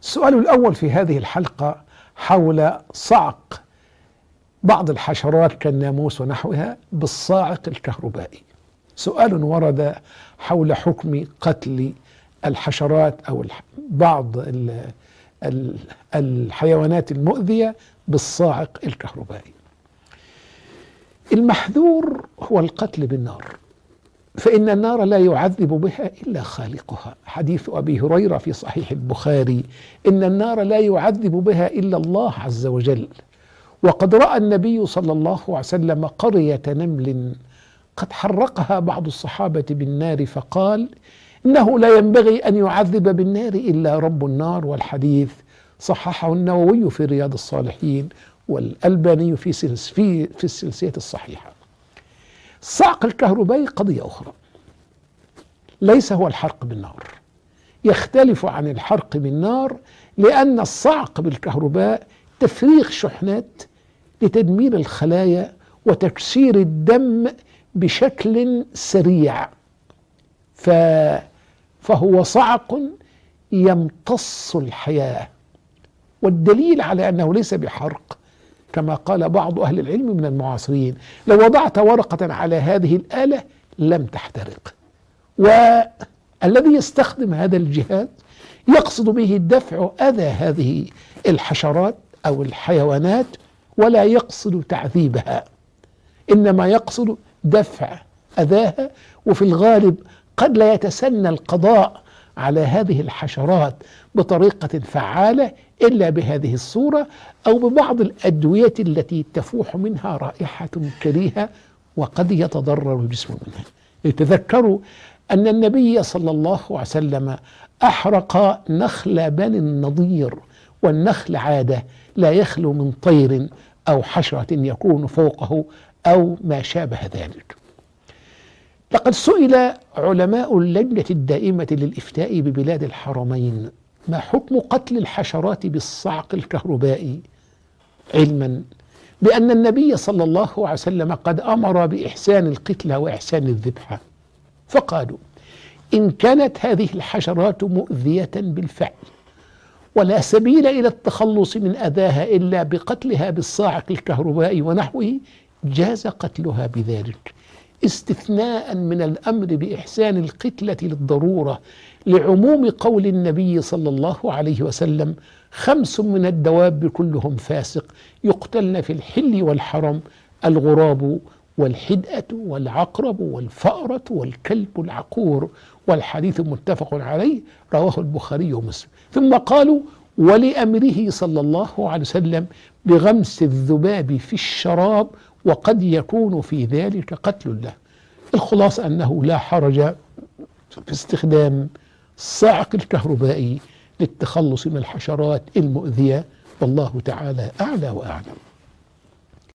السؤال الأول في هذه الحلقة حول صعق بعض الحشرات كالناموس ونحوها بالصاعق الكهربائي. سؤال ورد حول حكم قتل الحشرات أو بعض الحيوانات المؤذية بالصاعق الكهربائي. المحذور هو القتل بالنار، فإن النار لا يعذب بها إلا خالقها. حديث أبي هريرة في صحيح البخاري: إن النار لا يعذب بها إلا الله عز وجل. وقد رأى النبي صلى الله عليه وسلم قرية نمل قد حرقها بعض الصحابة بالنار، فقال: إنه لا ينبغي أن يعذب بالنار إلا رب النار. والحديث صححه النووي في رياض الصالحين والألباني في السلسلة الصحيحة. الصعق الكهربائي قضية أخرى، ليس هو الحرق بالنار، يختلف عن الحرق بالنار، لأن الصعق بالكهرباء تفريغ شحنات لتدمير الخلايا وتكسير الدم بشكل سريع، فهو صعق يمتص الحياة. والدليل على أنه ليس بحرق كما قال بعض أهل العلم من المعاصرين: لو وضعت ورقة على هذه الآلة لم تحترق. والذي يستخدم هذا الجهاز يقصد به دفع أذى هذه الحشرات أو الحيوانات، ولا يقصد تعذيبها، إنما يقصد دفع أذاها. وفي الغالب قد لا يتسنى القضاء على هذه الحشرات بطريقة فعالة إلا بهذه الصورة، أو ببعض الأدوية التي تفوح منها رائحة كريهة وقد يتضرر الجسم منها. يتذكروا أن النبي صلى الله عليه وسلم أحرق نخل بني النضير، والنخل عادة لا يخلو من طير أو حشرة يكون فوقه أو ما شابه ذلك. لقد سئل علماء اللجنة الدائمة للإفتاء ببلاد الحرمين: ما حكم قتل الحشرات بالصعق الكهربائي؟ علما بأن النبي صلى الله عليه وسلم قد أمر بإحسان القتلى وإحسان الذبح، فقالوا: إن كانت هذه الحشرات مؤذية بالفعل ولا سبيل إلى التخلص من أذاها إلا بقتلها بالصاعق الكهربائي ونحوه، جاز قتلها بذلك، استثناء من الأمر بإحسان القتلة للضرورة، لعموم قول النبي صلى الله عليه وسلم: 5 من الدواب كلهم فاسق يقتلن في الحل والحرم: الغراب والحدأة والعقرب والفأرة والكلب العقور. والحديث متفق عليه، رواه البخاري ومسلم. ثم قالوا: ولأمره صلى الله عليه وسلم بغمس الذباب في الشراب، وقد يكون في ذلك قتل له. الخلاصة أنه لا حرج في استخدام الصاعق الكهربائي للتخلص من الحشرات المؤذية، والله تعالى أعلى وأعلم.